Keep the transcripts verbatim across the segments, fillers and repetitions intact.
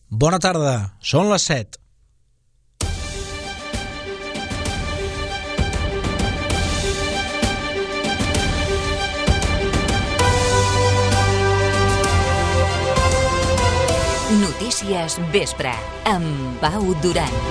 Bona tarda, són les set. Notícies Vespre, amb Pau Duran.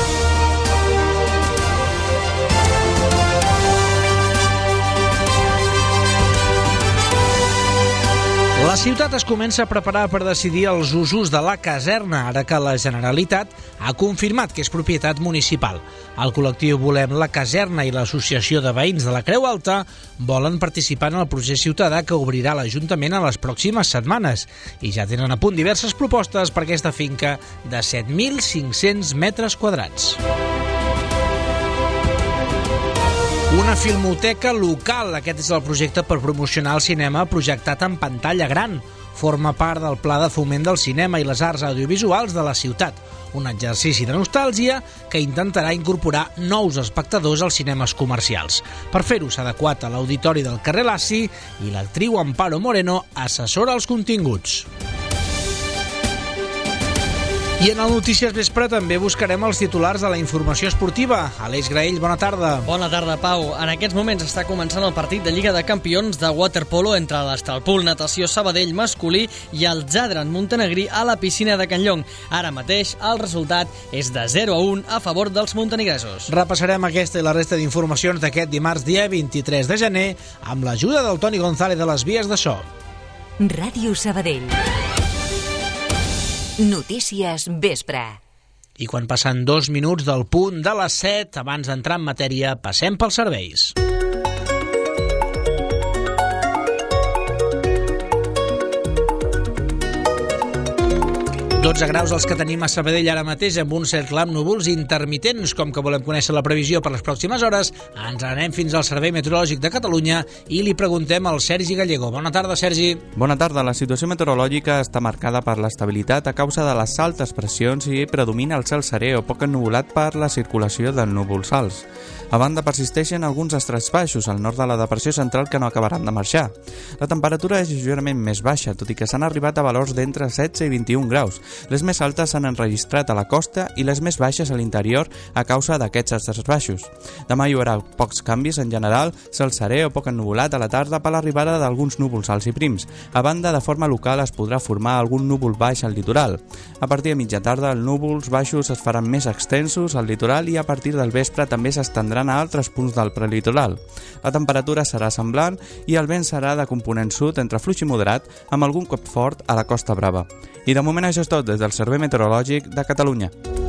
La ciutat es comença a preparar per decidir els usos de la caserna, ara que la Generalitat ha confirmat que és propietat municipal. El col·lectiu Volem la Caserna i l'Associació de Veïns de la Creu Alta volen participar en el procés ciutadà que obrirà l'Ajuntament en les pròximes setmanes i ja tenen a punt diverses propostes per aquesta finca de set mil cinc-cents metres quadrats. Una filmoteca local. Aquest és el projecte per promocionar el cinema projectat en pantalla gran. Forma part del Pla de Foment del Cinema i les Arts Audiovisuals de la ciutat. Un exercici de nostàlgia que intentarà incorporar nous espectadors als cinemes comercials. Per fer-ho s'ha adequat a l'auditori del carrer Laci i l'actriu Amparo Moreno assessora els continguts. I en el Notícies Vespre també buscarem els titulars de la informació esportiva. Aleix Graell, bona tarda. Bona tarda, Pau. En aquests moments està començant el partit de Lliga de Campions de waterpolo entre l'Estalpul Natació Sabadell masculí i el Jadran montenegrí a la piscina de Can Llong. Ara mateix el resultat és de zero a un a favor dels montenegresos. Repassarem aquesta i la resta d'informacions d'aquest dimarts dia vint-i-tres de gener amb l'ajuda del Toni González de les vies de so. Ràdio Sabadell. Notícies Vespre. I quan passen dos minuts del punt de les set, abans d'entrar en matèria, passem pels serveis. dotze graus els que tenim a Sabadell ara mateix, amb un cert clam núvols intermitents. Com que volem conèixer la previsió per les pròximes hores, ens anem fins al Servei Meteorològic de Catalunya i li preguntem al Sergi Gallego. Bona tarda, Sergi. Bona tarda. La situació meteorològica està marcada per l'estabilitat a causa de les altes pressions i predomina el cel serè o poc ennuvolat per la circulació de núvols alts. A banda, persisteixen alguns estrats baixos al nord de la depressió central que no acabaran de marxar. La temperatura és lleugerament més baixa, tot i que s'han arribat a valors d'entre setze i vint-i-un graus. Les més altes s'han enregistrat a la costa i les més baixes a l'interior a causa d'aquests estrats baixos. Demà hi haurà pocs canvis en general, cel serè o poc ennuvolat a la tarda per l'arribada d'alguns núvols alts i prims. A banda, de forma local es podrà formar algun núvol baix al litoral. A partir de mitja tarda, els núvols baixos es faran més extensos al litoral i a partir del vespre també s'estendran a altres punts del prelitoral. La temperatura serà semblant i el vent serà de component sud entre fluix i moderat amb algun cop fort a la Costa Brava. I de moment això és tot des del Servei Meteorològic de Catalunya.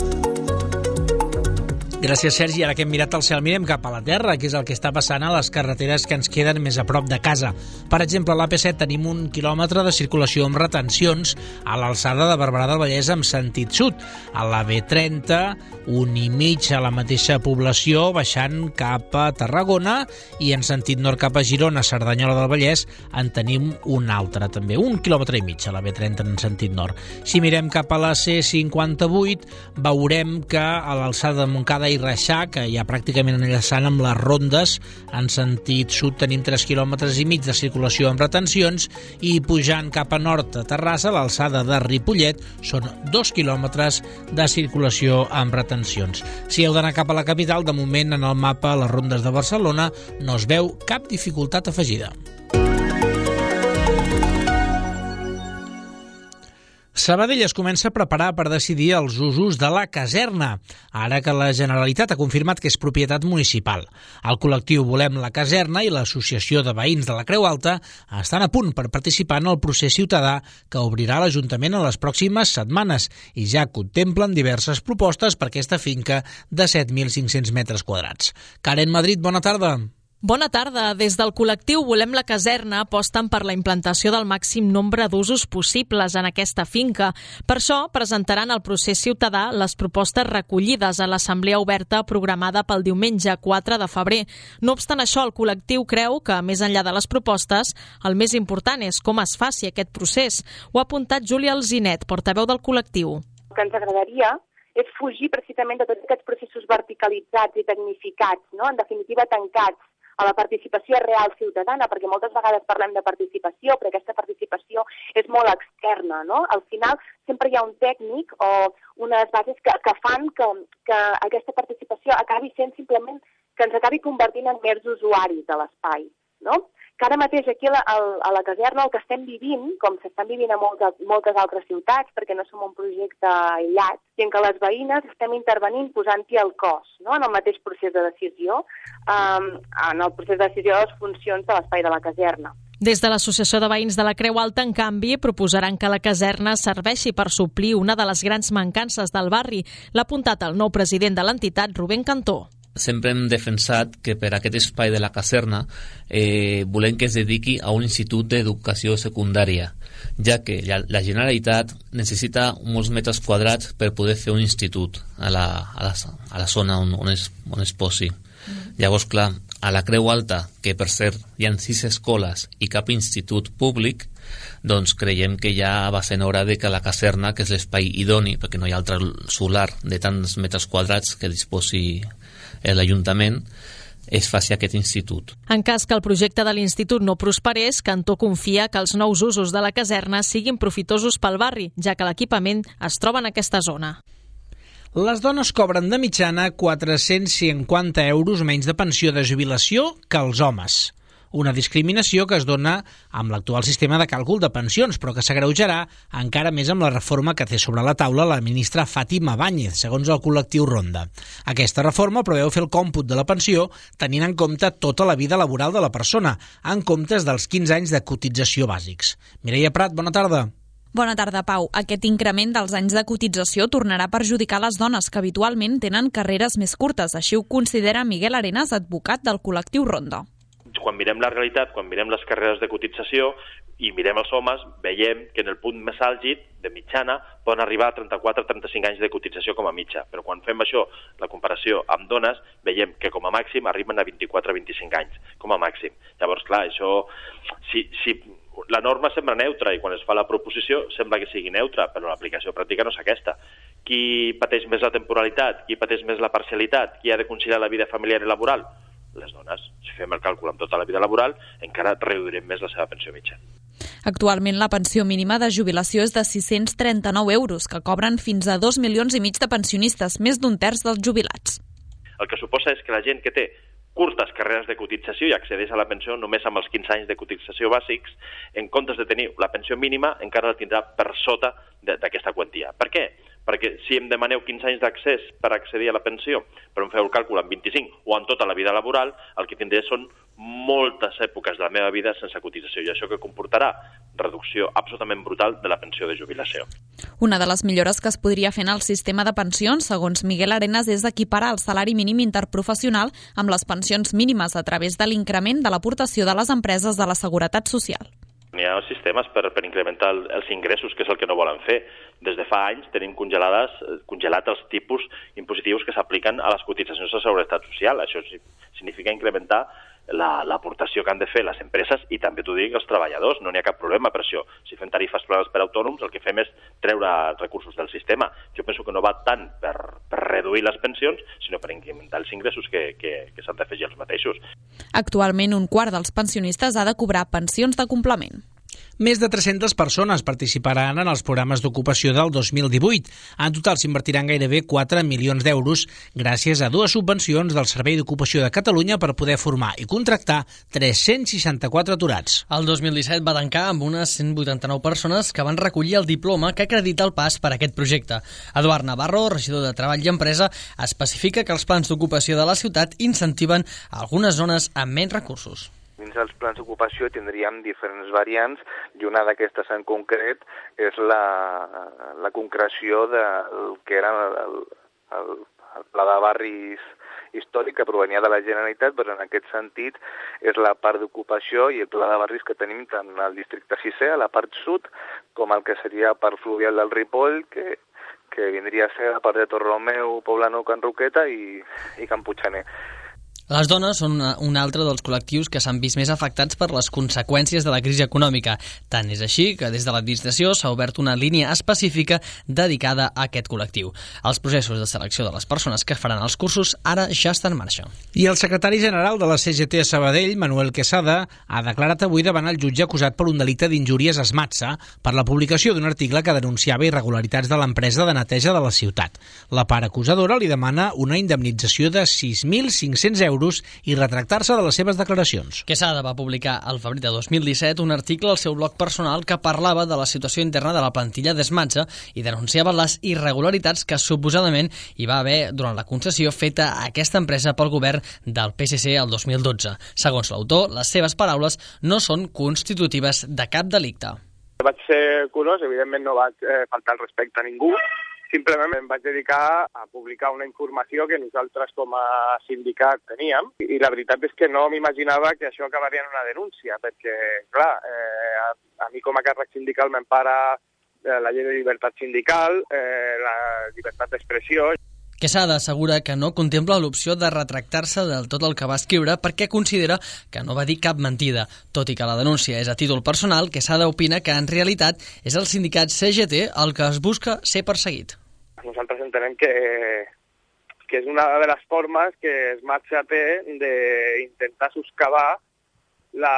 Gràcies, Sergi. Ara que hem mirat al cel, mirem cap a la terra, que és el que està passant a les carreteres que ens queden més a prop de casa. Per exemple, a l'A P set tenim un quilòmetre de circulació amb retencions a l'alçada de Barberà del Vallès en sentit sud. A la B trenta, un i mig a la mateixa població, baixant cap a Tarragona, i en sentit nord cap a Girona, Cerdanyola del Vallès, en tenim un altre, també, un quilòmetre i mig a la B trenta en sentit nord. Si mirem cap a la C cinquanta-vuit, veurem que a l'alçada de Montcada i Reixac, ja pràcticament enllaçant amb les rondes, en sentit sud tenim tres quilòmetres i mig de circulació amb retencions i pujant cap a nord a Terrassa, a l'alçada de Ripollet, són dos quilòmetres de circulació amb retencions. Si heu d'anar cap a la capital, de moment en el mapa a les rondes de Barcelona no es veu cap dificultat afegida. Sabadell es comença a preparar per decidir els usos de la caserna, ara que la Generalitat ha confirmat que és propietat municipal. El col·lectiu Volem la Caserna i l'Associació de Veïns de la Creu Alta estan a punt per participar en el procés ciutadà que obrirà l'Ajuntament en les pròximes setmanes i ja contemplen diverses propostes per aquesta finca de set mil cinc-cents metres quadrats. Karen Madrid, bona tarda. Bona tarda. Des del col·lectiu Volem la Caserna aposten per la implantació del màxim nombre d'usos possibles en aquesta finca. Per això presentaran al procés ciutadà les propostes recollides a l'assemblea oberta programada pel diumenge quatre de febrer. No obstant això, el col·lectiu creu que, més enllà de les propostes, el més important és com es faci aquest procés. Ho ha apuntat Júlia Alzinet, portaveu del col·lectiu. El que ens agradaria és fugir precisament de tots aquests processos verticalitzats i tecnificats, no? En definitiva tancats a la participació real ciutadana, perquè moltes vegades parlem de participació, però aquesta participació és molt externa, no? Al final sempre hi ha un tècnic o unes bases que, que fan que, que aquesta participació acabi sent simplement que ens acabi convertint en mers usuaris de l'espai, no? Que ara mateix aquí a la, a la caserna el que estem vivint, com s'estan vivint a moltes, moltes altres ciutats, perquè no som un projecte aïllat, i en què les veïnes estem intervenint posant-hi el cos, no? En el mateix procés de decisió, um, en el procés de decisió de les funcions de l'espai de la caserna. Des de l'Associació de Veïns de la Creu Alta, en canvi, proposaran que la caserna serveixi per suplir una de les grans mancances del barri. L'ha apuntat el nou president de l'entitat, Rubén Cantó. Sempre hem defensat que per aquest espai de la caserna eh, volem que es dediqui a un institut d'educació secundària, ja que la, la Generalitat necessita molts metres quadrats per poder fer un institut a la, a la, a la zona on, on, es, on es posi. Mm. Llavors, clar, a la Creu Alta, que per cert hi ha sis escoles i cap institut públic, doncs creiem que ja va sent hora de que la caserna, que és l'espai idoni, perquè no hi ha altre solar de tants metres quadrats que disposi l'Ajuntament, es faci aquest institut. En cas que el projecte de l'institut no prosperés, Cantó confia que els nous usos de la caserna siguin profitosos pel barri, ja que l'equipament es troba en aquesta zona. Les dones cobren de mitjana quatre-cents cinquanta euros menys de pensió de jubilació que els homes. Una discriminació que es dona amb l'actual sistema de càlcul de pensions, però que s'agreujarà encara més amb la reforma que té sobre la taula la ministra Fátima Báñez, segons el col·lectiu Ronda. Aquesta reforma preveu fer el còmput de la pensió tenint en compte tota la vida laboral de la persona, en comptes dels quinze anys de cotització bàsics. Mireia Prat, bona tarda. Bona tarda, Pau. Aquest increment dels anys de cotització tornarà a perjudicar les dones que habitualment tenen carreres més curtes. Així ho considera Miguel Arenas, advocat del col·lectiu Ronda. Quan mirem la realitat, quan mirem les carreres de cotització i mirem els homes, veiem que en el punt més àlgid, de mitjana, poden arribar a trenta-quatre a trenta-cinc anys de cotització com a mitja. Però quan fem això, la comparació amb dones, veiem que com a màxim arriben a vint-i-quatre a vint-i-cinc anys, com a màxim. Llavors, clar, això... Si, si la norma sembla neutra i quan es fa la proposició sembla que sigui neutra, però l'aplicació pràctica no és aquesta. Qui pateix més la temporalitat? Qui pateix més la parcialitat? Qui ha de conciliar la vida familiar i laboral? Les dones. Si fem el càlcul amb tota la vida laboral, encara reduirem més la seva pensió mitjana. Actualment la pensió mínima de jubilació és de sis-cents trenta-nou euros, que cobren fins a dos milions i mig de pensionistes, més d'un terç dels jubilats. El que suposa és que la gent que té curtes carreres de cotització i accedeix a la pensió només amb els quinze anys de cotització bàsics, en comptes de tenir la pensió mínima, encara la tindrà per sota d'aquesta quantia. Per què? Perquè si em demaneu quinze anys d'accés per accedir a la pensió, però em feu el càlcul amb vint-i-cinc o en tota la vida laboral, el que tindré són moltes èpoques de la meva vida sense cotització, i això que comportarà reducció absolutament brutal de la pensió de jubilació. Una de les millores que es podria fer en el sistema de pensions, segons Miguel Arenas, és equiparar el salari mínim interprofessional amb les pensions mínimes a través de l'increment de l'aportació de les empreses de la Seguretat Social. Hi ha sistemes per, per incrementar els ingressos, que és el que no volen fer. Des de fa anys tenim congelades, congelat els tipus impositius que s'apliquen a les cotitzacions de la Seguretat Social. Això significa incrementar l'aportació que han de fer les empreses i també t'ho dic els treballadors. No n'hi ha cap problema per això. Si fem tarifes planes per autònoms, el que fem és treure recursos del sistema. Jo penso que no va tant per, per reduir les pensions, sinó per incrementar els ingressos que, que, que s'han d'afegir els mateixos. Actualment, un quart dels pensionistes ha de cobrar pensions de complement. Més de tres-centes persones participaran en els programes d'ocupació del dos mil divuit. En total s'invertiran gairebé quatre milions d'euros gràcies a dues subvencions del Servei d'Ocupació de Catalunya per poder formar i contractar tres-cents seixanta-quatre aturats. El dos mil disset va tancar amb unes cent vuitanta-nou persones que van recollir el diploma que acredita el pas per a aquest projecte. Eduard Navarro, regidor de Treball i Empresa, especifica que els plans d'ocupació de la ciutat incentiven algunes zones amb menys recursos. Dins dels plans d'ocupació tindríem diferents variants i una d'aquestes en concret és la, la concreció del que era el, el, el pla de barris històric que provenia de la Generalitat, però en aquest sentit és la part d'ocupació i el pla de barris que tenim tant al districte sisè, a la part sud, com el que seria la part fluvial del Ripoll, que, que vindria a ser la part de Torromeu, Poblenou, Can Roqueta i, i Can Puiggener. Les dones són un altre dels col·lectius que s'han vist més afectats per les conseqüències de la crisi econòmica. Tant és així que des de l'administració s'ha obert una línia específica dedicada a aquest col·lectiu. Els processos de selecció de les persones que faran els cursos ara ja estan en marxa. I el secretari general de la C G T a Sabadell, Manuel Quesada, ha declarat avui davant el jutge acusat per un delicte d'injúries a Esmatsa per la publicació d'un article que denunciava irregularitats de l'empresa de neteja de la ciutat. La part acusadora li demana una indemnització de sis mil cinc-cents euros i retractar-se de les seves declaracions. Quesada va publicar al febrer de dos mil disset un article al seu blog personal que parlava de la situació interna de la plantilla d'Esmatsa i denunciava les irregularitats que suposadament hi va haver durant la concessió feta a aquesta empresa pel govern del P S C el dos mil dotze. Segons l'autor, les seves paraules no són constitutives de cap delicte. Vaig ser curós, evidentment no vaig eh, faltar el respecte a ningú, simplement em vaig dedicar a publicar una informació que nosaltres com a sindicat teníem i la veritat és que no m'imaginava que això acabaria en una denúncia, perquè, clar, eh, a, a mi com a càrrec sindical m'empara eh, la llei de llibertat sindical, eh, la llibertat d'expressió. Quesada assegura que no contempla l'opció de retractar-se del tot el que va escriure perquè considera que no va dir cap mentida. Tot i que la denúncia és a títol personal, Quesada opina que en realitat és el sindicat C G T el que es busca ser perseguit. Nosaltres entenem que, que és una de les formes que Esmatsa té d'intentar soscavar la,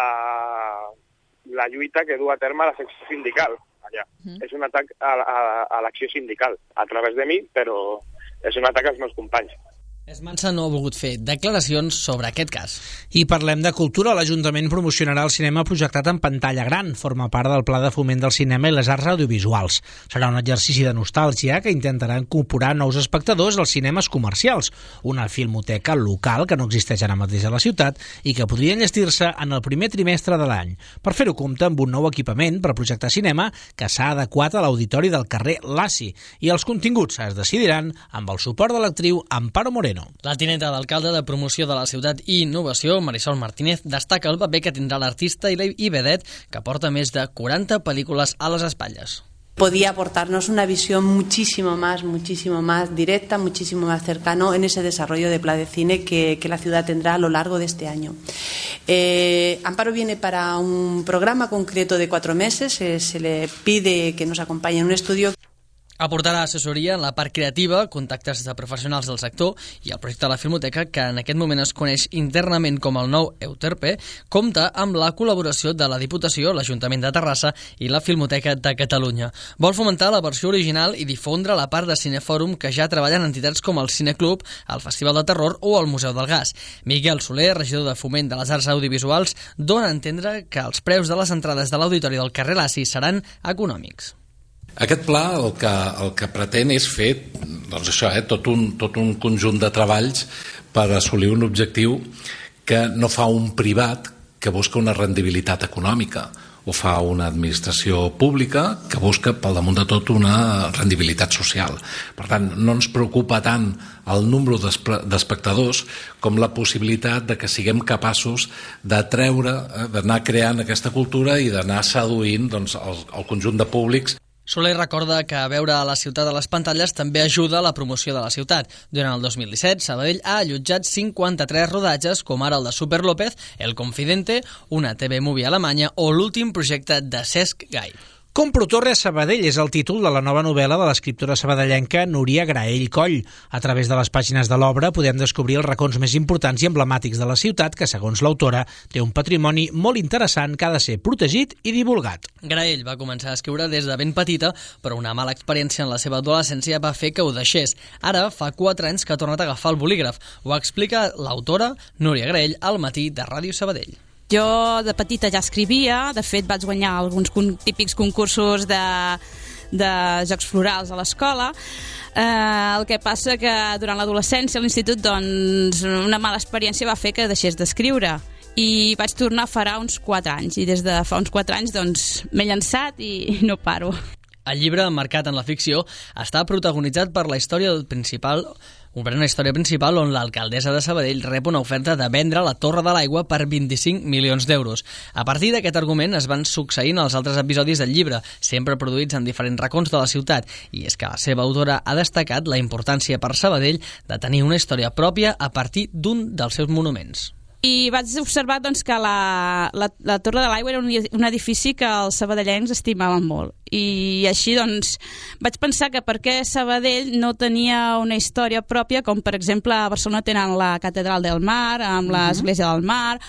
la lluita que du a terme la secció sindical allà. Mm. És un atac a, a, a l'acció sindical, a través de mi, però és un atac als meus companys. Esmatsa no ha volgut fer declaracions sobre aquest cas. I parlem de cultura. L'Ajuntament promocionarà el cinema projectat en pantalla gran. Forma part del Pla de Foment del Cinema i les Arts Audiovisuals. Serà un exercici de nostàlgia que intentarà incorporar nous espectadors als cinemes comercials, una filmoteca local que no existeix ara mateix a la ciutat i que podria enllestir-se en el primer trimestre de l'any. Per fer-ho compta amb un nou equipament per projectar cinema que s'ha adequat a l'auditori del carrer Lassi i els continguts es decidiran amb el suport de l'actriu Amparo Moreno. La tinenta d'alcalde de Promoció de la Ciutat i Innovació, Marisol Martínez, destaca el paper que tindrà l'artista i vedet que porta més de quaranta pel·lícules a les espatlles. Podía aportarnos una visión muchísimo más, muchísimo más directa, muchísimo más cercano en ese desarrollo de plan de cine que, que la ciudad tendrá a lo largo de este año. Eh, Amparo viene para un programa concreto de cuatro meses, eh, se le pide que nos acompañe en un estudio. Aportarà assessoria en la part creativa, contactes de professionals del sector i el projecte de la Filmoteca, que en aquest moment es coneix internament com el nou Euterpe, compta amb la col·laboració de la Diputació, l'Ajuntament de Terrassa i la Filmoteca de Catalunya. Vol fomentar la versió original i difondre la part de Cinefòrum que ja treballen entitats com el Cineclub, el Festival de Terror o el Museu del Gas. Miguel Soler, regidor de Foment de les Arts Audiovisuals, dona a entendre que els preus de les entrades de l'auditori del carrer Lassi seran econòmics. Aquest pla el que, el que pretén és fer doncs això, eh, tot, un, tot un conjunt de treballs per assolir un objectiu que no fa un privat que busca una rendibilitat econòmica, ho fa una administració pública que busca pel damunt de tot una rendibilitat social. Per tant, no ens preocupa tant el nombre d'espectadors com la possibilitat de que siguem capaços d'atreure, eh, d'anar creant aquesta cultura i d'anar seduint doncs, el, el conjunt de públics. Soler recorda que veure a la ciutat a les pantalles també ajuda a la promoció de la ciutat. Durant el dos mil disset, Sabadell ha allotjat cinquanta-tres rodatges, com ara el de Super López, El Confidente, una T V Movie alemanya o l'últim projecte de Cesc Gai. Compro torre a Sabadell és el títol de la nova novel·la de l'escriptora sabadellenca Núria Graell Coll. A través de les pàgines de l'obra podem descobrir els racons més importants i emblemàtics de la ciutat que, segons l'autora, té un patrimoni molt interessant que ha de ser protegit i divulgat. Graell va començar a escriure des de ben petita, però una mala experiència en la seva adolescència va fer que ho deixés. Ara fa quatre anys que ha tornat a agafar el bolígraf. Ho explica l'autora Núria Graell al matí de Ràdio Sabadell. Jo de petita ja escrivia, de fet vaig guanyar alguns con- típics concursos de, de jocs florals a l'escola. Eh, el que passa que durant l'adolescència a l'institut doncs, una mala experiència va fer que deixés d'escriure i vaig tornar a farà uns quatre anys i des de fa uns quatre anys doncs, m'he llançat i no paro. El llibre, marcat en la ficció, està protagonitzat per la història del principal, comprèn una història principal on l'alcaldessa de Sabadell rep una oferta de vendre la Torre de l'Aigua per vint-i-cinc milions d'euros. A partir d'aquest argument es van succeint els altres episodis del llibre, sempre produïts en diferents racons de la ciutat, i és que la seva autora ha destacat la importància per Sabadell de tenir una història pròpia a partir d'un dels seus monuments. I vaig observar doncs, que la, la, la Torre de l'Aigua era un, un edifici que els sabadellencs estimaven molt. I així doncs, vaig pensar que per què Sabadell no tenia una història pròpia, com per exemple a Barcelona tenen la Catedral del Mar, amb l'Església del Mar,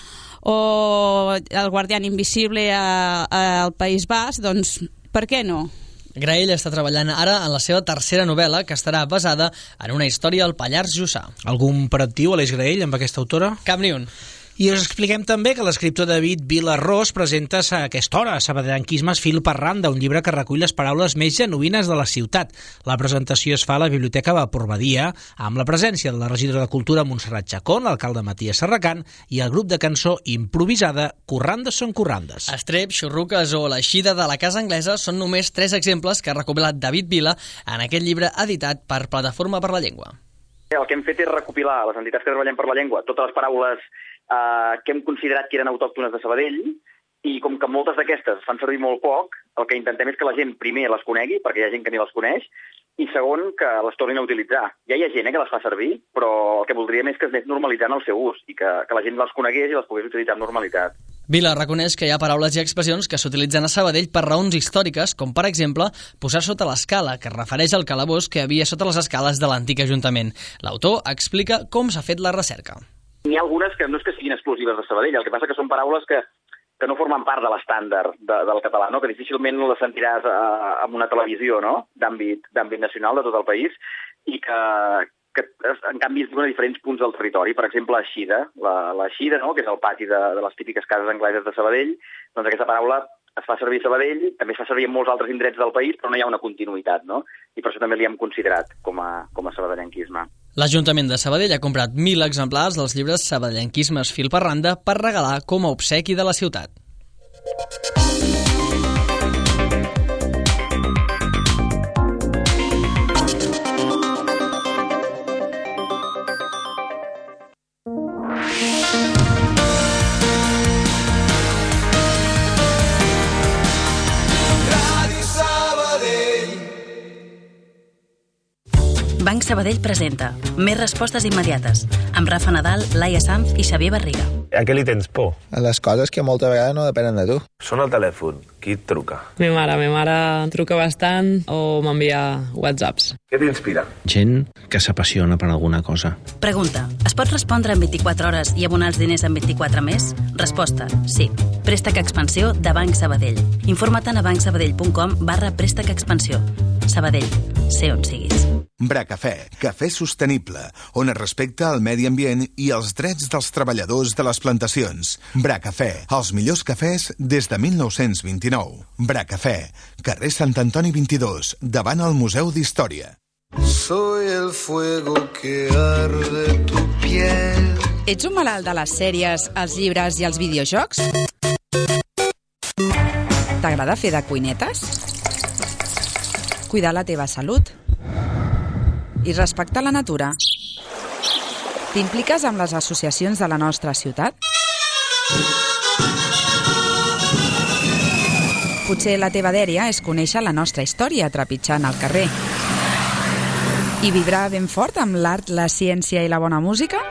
o el Guardián Invisible a, a, al País Basc, doncs per què no? Graell està treballant ara en la seva tercera novel·la, que estarà basada en una història al Pallars Jussà. Algun operatiu, Aleix Graell, amb aquesta autora? Cap ni un. I us expliquem també que l'escriptor David Vilarrós presenta a aquesta hora Sabadellenquismes fil per randa, un llibre que recull les paraules més genuïnes de la ciutat. La presentació es fa a la Biblioteca Vapor-Badia, amb la presència de la regidora de Cultura Montserrat Chacón, l'alcalde Matías Serracant i el grup de cançó improvisada Corrandes són corrandes. Estrep, xurruques o l'eixida de la casa anglesa són només tres exemples que ha recopilat David Vila en aquest llibre editat per Plataforma per la Llengua. El que hem fet és recopilar, les entitats que treballem per la llengua, totes les paraules Uh, que hem considerat que eren autòctones de Sabadell, i com que moltes d'aquestes es fan servir molt poc, el que intentem és que la gent primer les conegui, perquè hi ha gent que ni les coneix, i segon, que les tornin a utilitzar. Ja hi ha gent eh, que les fa servir, però el que voldríem és que es anés normalitzant el seu ús, i que, que la gent les conegués i les pogués utilitzar amb normalitat. Vila reconeix que hi ha paraules i expressions que s'utilitzen a Sabadell per raons històriques, com per exemple posar sota l'escala, que es refereix al calabós que havia sota les escales de l'antic Ajuntament. L'autor explica com s'ha fet la recerca. N'hi ha algunes que no és que siguin exclusives de Sabadell, el que passa que són paraules que, que no formen part de l'estàndard de, del català, no? Que difícilment les sentiràs a, a una televisió, no? d'àmbit d'àmbit nacional de tot el país, i que, que en canvi es diuen a diferents punts del territori. Per exemple, Eixida, la, la Eixida, no? Que és el pati de, de les típiques cases angleses de Sabadell, doncs aquesta paraula es fa servir a Sabadell, també es fa servir en molts altres indrets del país, però no hi ha una continuïtat, no? I per això també li hem considerat com a, com a sabadellenquisme. L'Ajuntament de Sabadell ha comprat mil exemplars dels llibres Sabadellenquismes fil per randa per regalar com a obsequi de la ciutat. Banc Sabadell presenta Més respostes immediates, amb Rafa Nadal, Laia Sanz i Xavier Barriga. A què li tens por? A les coses que molta vegada no depenen de tu. Sona el telèfon. Qui et truca? Mi mare. Mi mare em truca bastant o m'envia whatsapps. Què t'inspira? Gent que s'apassiona per alguna cosa. Pregunta. Es pot respondre en vint-i-quatre hores i abonar els diners en vint-i-quatre més? Resposta. Sí. Préstec Expansió de Banc Sabadell. Informa't a bancsabadell.com barra préstec expansió. Sabadell. Sé on siguis. Bracafè, cafè sostenible, on es respecta el medi ambient i els drets dels treballadors de les plantacions. Bracafè, els millors cafès des de mil nou-cents vint-i-nou. Bracafè, carrer Sant Antoni vint-i-dos, davant el Museu d'Història. Soy el fuego que arde tu piel. Ets un malalt de les sèries, els llibres i els videojocs? T'agrada fer de cuinetes? Cuidar la teva salut? I respectar la natura? T'impliques amb les associacions de la nostra ciutat? Potser la teva dèria és conèixer la nostra història trepitjant al carrer. I vibrar ben fort amb l'art, la ciència i la bona música?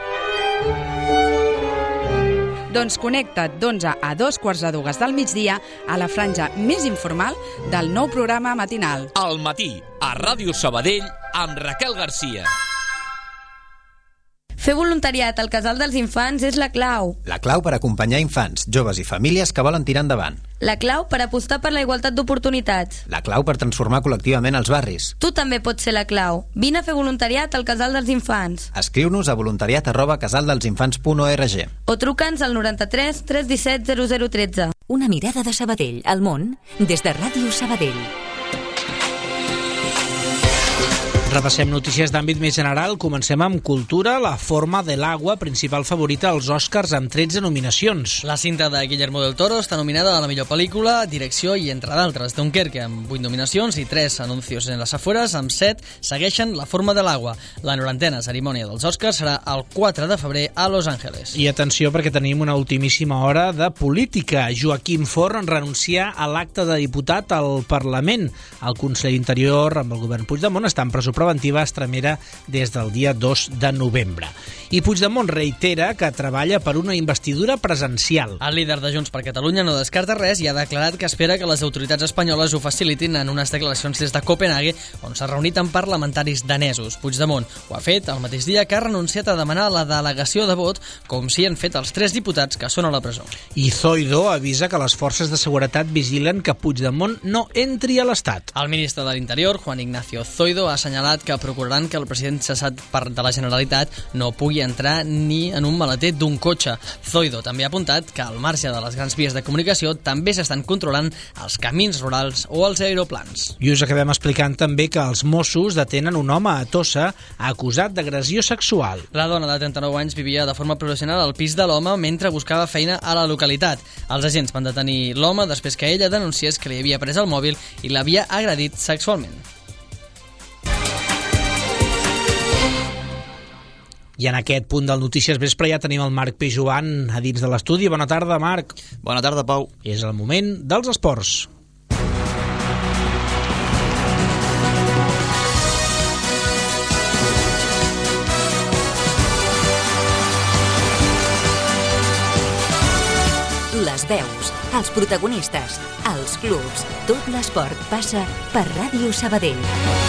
Doncs connecta't d'onze a dos quarts de dues del migdia a la franja més informal del nou programa matinal. Al matí, a Ràdio Sabadell, amb Raquel Garcia. Fer voluntariat al Casal dels Infants és la clau. La clau per acompanyar infants, joves i famílies que volen tirar endavant. La clau per apostar per la igualtat d'oportunitats. La clau per transformar col·lectivament els barris. Tu també pots ser la clau. Vine a fer voluntariat al Casal dels Infants. Escriu-nos a voluntariat arroba casaldelsинfants punt org o truca'ns al noranta-tres tres disset zero zero tretze. Una mirada de Sabadell al món des de Ràdio Sabadell. Repassem notícies d'àmbit més general. Comencem amb cultura. La forma de l'agua, principal favorita als Oscars amb tretze nominacions. La cinta de Guillermo del Toro està nominada a la millor pel·lícula, direcció i, entre d'altres, Dunkerque amb vuit nominacions i tres anuncios en les afueres amb set segueixen La forma de l'agua. La norantena cerimònia dels Oscars serà el quatre de febrer a Los Angeles. I atenció perquè tenim una ultimíssima hora de política. Joaquim Forn renuncia a l'acte de diputat al Parlament. El conseller d'Interior amb el govern Puigdemont està en presó preventiva estremera des del dia dos de novembre. I Puigdemont reitera que treballa per una investidura presencial. El líder de Junts per Catalunya no descarta res i ha declarat que espera que les autoritats espanyoles ho facilitin en unes declaracions des de Copenhague, on s'ha reunit amb parlamentaris danesos. Puigdemont ho ha fet el mateix dia que ha renunciat a demanar la delegació de vot, com si han fet els tres diputats que són a la presó. I Zoido avisa que les forces de seguretat vigilen que Puigdemont no entri a l'Estat. El ministre de l'Interior, Juan Ignacio Zoido, ha assenyalat que procuraran que el president cessat per de la Generalitat no pugui entrar ni en un maleter d'un cotxe. Zoido també ha apuntat que al marge de les grans vies de comunicació també s'estan controlant els camins rurals o els aeroplans. I us acabem explicant també que els Mossos detenen un home a Tossa acusat d'agressió sexual. La dona de trenta-nou anys vivia de forma professional al pis de l'home mentre buscava feina a la localitat. Els agents van detenir l'home després que ella denunciés que li havia pres el mòbil i l'havia agredit sexualment. I en aquest punt del Notícies Vespre ja tenim el Marc Pijoan a dins de l'estudi. Bona tarda, Marc. Bona tarda, Pau. És el moment dels esports. Les veus, els protagonistes, els clubs, tot l'esport passa per Ràdio Sabadell.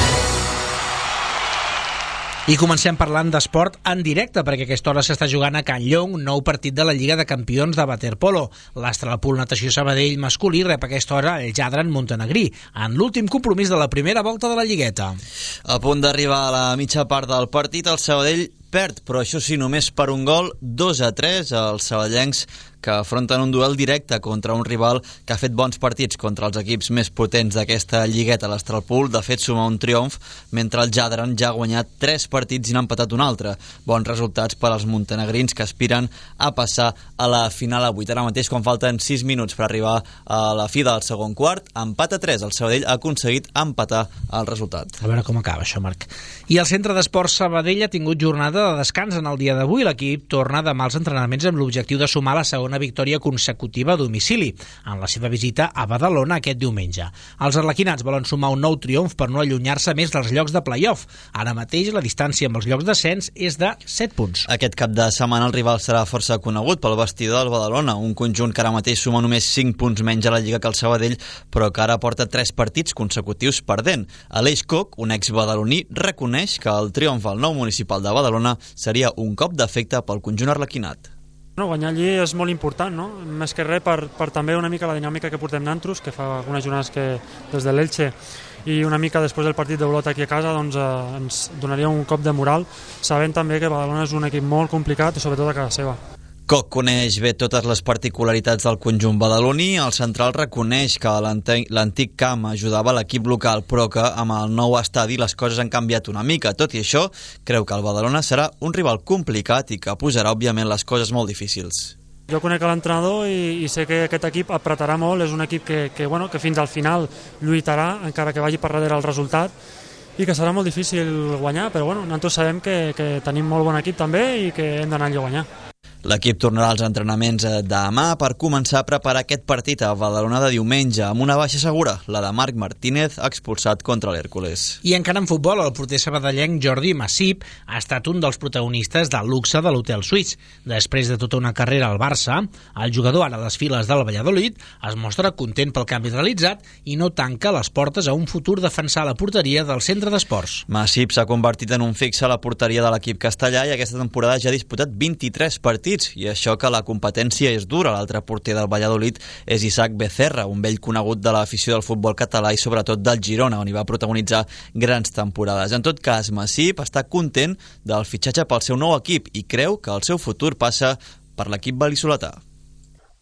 I comencem parlant d'esport en directe, perquè a aquesta hora s'està jugant a Can Llong un nou partit de la Lliga de Campions de waterpolo. L'Astralpool Natació Sabadell masculí rep a aquesta hora el Jadran Montenegrí, en l'últim compromís de la primera volta de la Lligueta. A punt d'arribar a la mitja part del partit, el Sabadell perd, però això sí, només per un gol, dos a tres, els sabadellencs que afronten un duel directe contra un rival que ha fet bons partits contra els equips més potents d'aquesta lligueta. L'Astralpool, de fet, suma un triomf, mentre el Jadran ja ha guanyat tres partits i n'ha empatat un altre. Bons resultats per als montenegrins que aspiren a passar a la final avui. Ara mateix, quan falten sis minuts per arribar a la fi del segon quart, empat a tres. El Sabadell ha aconseguit empatar el resultat. A veure com acaba això, Marc. I el Centre d'Esports Sabadell ha tingut jornada de descans en el dia d'avui. L'equip torna demà als entrenaments amb l'objectiu de sumar la segona victòria consecutiva a domicili en la seva visita a Badalona aquest diumenge. Els arlequinats volen sumar un nou triomf per no allunyar-se més dels llocs de play-off. Ara mateix la distància amb els llocs d'ascens és de set punts. Aquest cap de setmana el rival serà força conegut pel vestidor del Badalona, un conjunt que ara mateix suma només cinc punts menys a la Lliga que el Sabadell, però que ara porta tres partits consecutius perdent. Aleix Coc, un ex-badaloní, reconeix que el triomf al nou municipal de Badalona seria un cop d'efecte pel conjunt arlequinat. No, guanyar allí és molt important, no? Més que res per, per també una mica la dinàmica que portem d'Antros, que fa algunes jornades que des de l'Elche i una mica després del partit d'Olot aquí a casa, doncs eh, ens donaria un cop de moral, sabent també que Badalona és un equip molt complicat i sobretot a casa seva. Coc coneix bé totes les particularitats del conjunt badaloní. El central reconeix que l'antic camp ajudava l'equip local, però que amb el nou estadi les coses han canviat una mica. Tot i això, creu que el Badalona serà un rival complicat i que posarà, òbviament, les coses molt difícils. Jo conec l'entrenador i, i sé que aquest equip apretarà molt. És un equip que, que, bueno, que fins al final lluitarà, encara que vagi per darrere el resultat, i que serà molt difícil guanyar, però bueno, nosaltres sabem que, que tenim molt bon equip també i que hem d'anar a guanyar. L'equip tornarà als entrenaments demà per començar a preparar aquest partit a Badalona de diumenge, amb una baixa segura, la de Marc Martínez, expulsat contra l'Hèrcules. I encara en futbol, el porter sabadellenc Jordi Massip ha estat un dels protagonistes del luxe de l'Hotel Suís. Després de tota una carrera al Barça, el jugador ara a les files del Valladolid es mostra content pel canvi realitzat i no tanca les portes a un futur defensar la porteria del centre d'esports. Massip s'ha convertit en un fix a la porteria de l'equip castellà i aquesta temporada ja ha disputat vint-i-tres partits, i això que la competència és dura. L'altre porter del Valladolid és Isaac Becerra, un vell conegut de l'afició del futbol català i sobretot del Girona, on hi va protagonitzar grans temporades. En tot cas, Massip està content del fitxatge pel seu nou equip i creu que el seu futur passa per l'equip val·lisoletà. Jo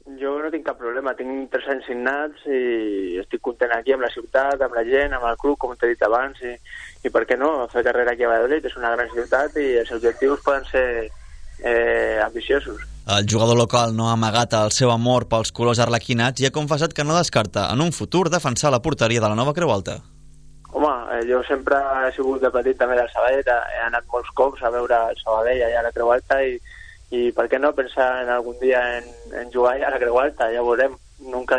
no tinc cap problema, tinc tres anys signats i estic content aquí amb la ciutat, amb la gent, amb el club, com t'he dit abans, i, i per què no, fer carrera aquí a Valladolid, és una gran ciutat i els objectius poden ser eh, ambiciosos. El jugador local no ha amagat el seu amor pels colors arlequinats i ha confessat que no descarta en un futur defensar la porteria de la Nova Creu Alta. Home, eh, jo sempre he sigut de petit també del Sabadell, he anat molts cops a veure el Sabadell allà a la Creu Alta i i per què no pensar en algun dia en, en jugar a la Creu Alta, ja veurem, nunca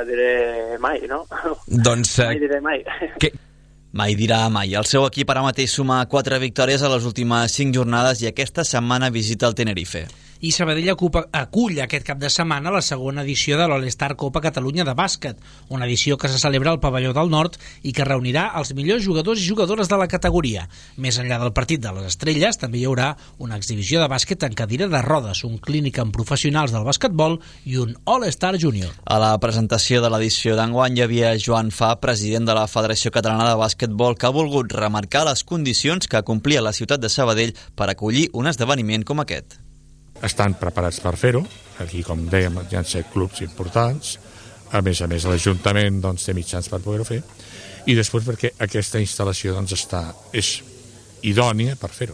diré mai, no? Doncs... mai diré mai. Que... Mai dirà mai. El seu equip ara mateix suma quatre victòries a les últimes cinc jornades i aquesta setmana visita el Tenerife. I Sabadell ocupa, acull aquest cap de setmana la segona edició de l'All-Star Copa Catalunya de bàsquet, una edició que se celebra al Pavelló del Nord i que reunirà els millors jugadors i jugadores de la categoria. Més enllà del partit de les estrelles, també hi haurà una exhibició de bàsquet en cadira de rodes, un clínic amb professionals del bàsquetbol i un All-Star Junior. A la presentació de l'edició d'enguany hi havia Joan Fa, president de la Federació Catalana de Bàsquetbol, que ha volgut remarcar les condicions que complia la ciutat de Sabadell per acollir un esdeveniment com aquest. Estan preparats per fer-ho. Aquí, com dèiem, hi ha set clubs importants. A més a més, l'Ajuntament doncs, té mitjans per poder-ho fer. I després perquè aquesta instal·lació doncs, està, és idònia per fer-ho.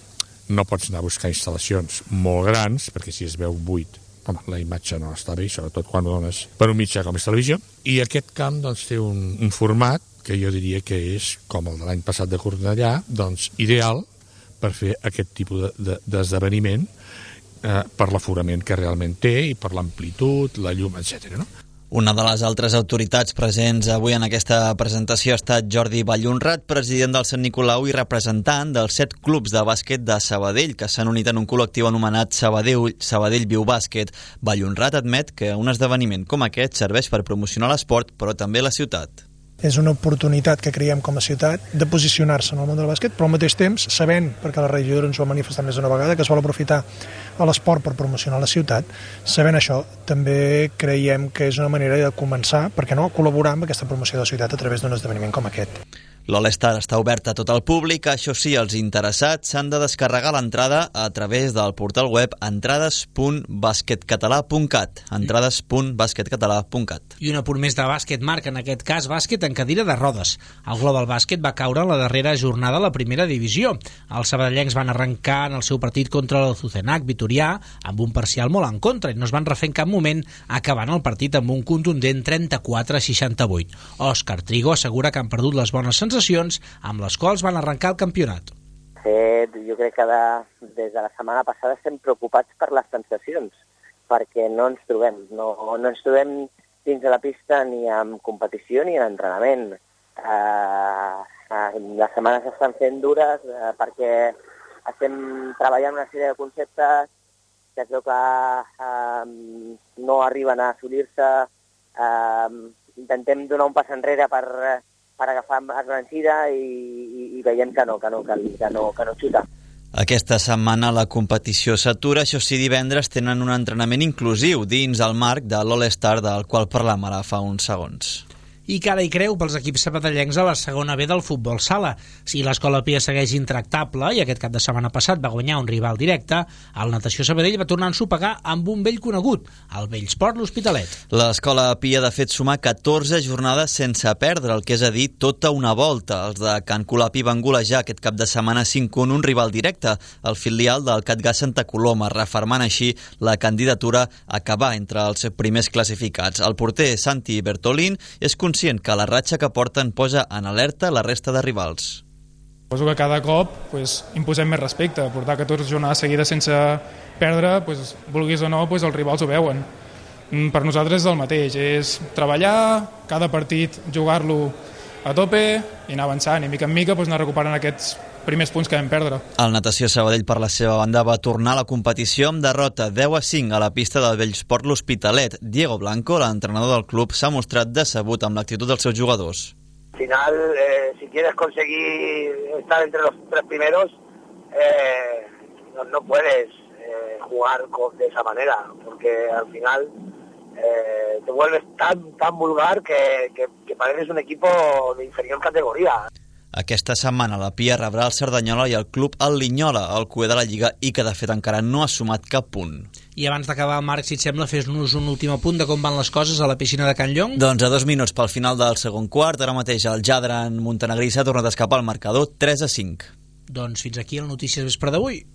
No pots anar a buscar instal·lacions molt grans, perquè si es veu buit, home, la imatge no està bé, sobretot quan ho dones per un mitjà com és televisió. I aquest camp doncs, té un, un format que jo diria que és, com el de l'any passat de Cornellà, doncs, ideal per fer aquest tipus d'esdeveniment, de, eh, per l'aforament que realment té i per l'amplitud, la llum, etcètera, no? Una de les altres autoritats presents avui en aquesta presentació ha estat Jordi Vallhonrat, president del Sant Nicolau i representant dels set clubs de bàsquet de Sabadell, que s'han unit en un col·lectiu anomenat Sabadell, Sabadell Viu Bàsquet. Vallhonrat admet que un esdeveniment com aquest serveix per promocionar l'esport, però també la ciutat. És una oportunitat que creiem com a ciutat de posicionar-se en el món del bàsquet, però al mateix temps, sabent, perquè la regidora ens ho ha manifestat més d'una vegada, que es vol aprofitar a l'esport per promocionar la ciutat, sabent això, també creiem que és una manera de començar, perquè no, col·laborar amb aquesta promoció de la ciutat a través d'un esdeveniment com aquest. L'All-Star està obert a tot el públic, això sí, els interessats s'han de descarregar l'entrada a través del portal web entrades punt basquetcatalà punt cat, entrades punt basquetcatalà punt cat. I un apunt més de bàsquet, Marc, en aquest cas bàsquet en cadira de rodes. El Global Bàsquet va caure en la darrera jornada a la primera divisió. Els sabadellencs van arrencar en el seu partit contra el Zucenac Vitorià amb un parcial molt en contra i no es van refer en cap moment, acabant el partit amb un contundent trenta-quatre a seixanta-vuit. Òscar Trigo assegura que han perdut les bones sensacions amb les quals van arrencar el campionat. Eh, jo crec que de, des de la setmana passada estem preocupats per les sensacions, perquè no ens trobem, no, no ens trobem dins de la pista ni en competició ni en entrenament. Eh, eh, les setmanes estan fent dures eh, perquè estem treballant una sèrie de conceptes que es veu que eh, no arriben a assolir-se, eh, intentem donar un pas enrere per... per agafar esbrancida i, i, i veiem que no, que no, que, que no, que no xuta. Aquesta setmana la competició s'atura, això sí, divendres tenen un entrenament inclusiu dins el marc de l'All-Star del qual parlàvem ara fa uns segons. I cara i creu pels equips sabadellencs a la segona B del futbol sala. Si l'Escola Pia segueix intractable i aquest cap de setmana passat va guanyar un rival directe, el Natació Sabadell va tornar a ensopegar amb un vell conegut, el Vellsport l'Hospitalet. L'Escola Pia de fet sumar catorze jornades sense perdre, el que és a dir, tota una volta. Els de Can Colapi van golejar aquest cap de setmana cinc a un un rival directe, el filial del Catgà Santa Coloma, refermant així la candidatura a acabar entre els primers classificats. El porter Santi Bertolín és conscient que la ratxa que porten posa en alerta la resta de rivals. Suposo que cada cop pues, imposem més respecte. Portar catorze jornades seguides sense perdre, pues, vulguis o no, pues, els rivals ho veuen. Per nosaltres és el mateix, és treballar, cada partit jugar-lo a tope i anar avançant, i mica en mica pues, anar recuperant aquests primers punts que vam perdre. El Natació Sabadell, per la seva banda, va tornar a la competició amb derrota deu a cinc a la pista del Vellsport l'Hospitalet. Diego Blanco, l'entrenador del club, s'ha mostrat decebut amb l'actitud dels seus jugadors. Al final, eh, si quieres conseguir estar entre los tres primeros, eh, no, no puedes eh, jugar con, de esa manera, porque al final eh, te vuelves tan, tan vulgar que, que, que pareces un equipo de inferior categoría. Aquesta setmana la Pia rebrà el Cerdanyola i el club el Linyola, el cuer de la Lliga, i que de fet encara no ha sumat cap punt. I abans d'acabar, Marc, si et sembla, fes-nos un últim apunt de com van les coses a la piscina de Can Llong? Doncs a dos minuts pel final del segon quart, ara mateix el Jadran montenegrí s'ha tornat a escapar al marcador tres a cinc. Doncs fins aquí la notícia vespre d'avui.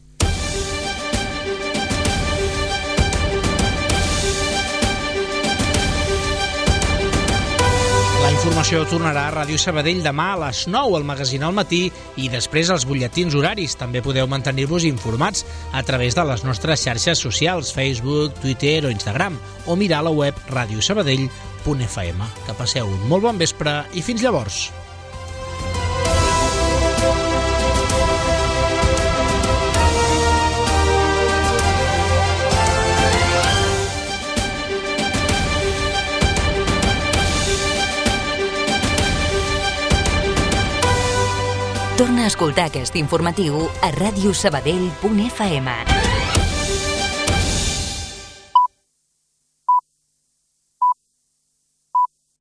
La informació tornarà a Ràdio Sabadell demà a les nou al magazín al matí i després als butlletins horaris. També podeu mantenir-vos informats a través de les nostres xarxes socials, Facebook, Twitter o Instagram, o mirar a la web radio sabadell punt f m. Que passeu un molt bon vespre i fins llavors. Torna a escoltar aquest informatiu a radio sabadell punt f m.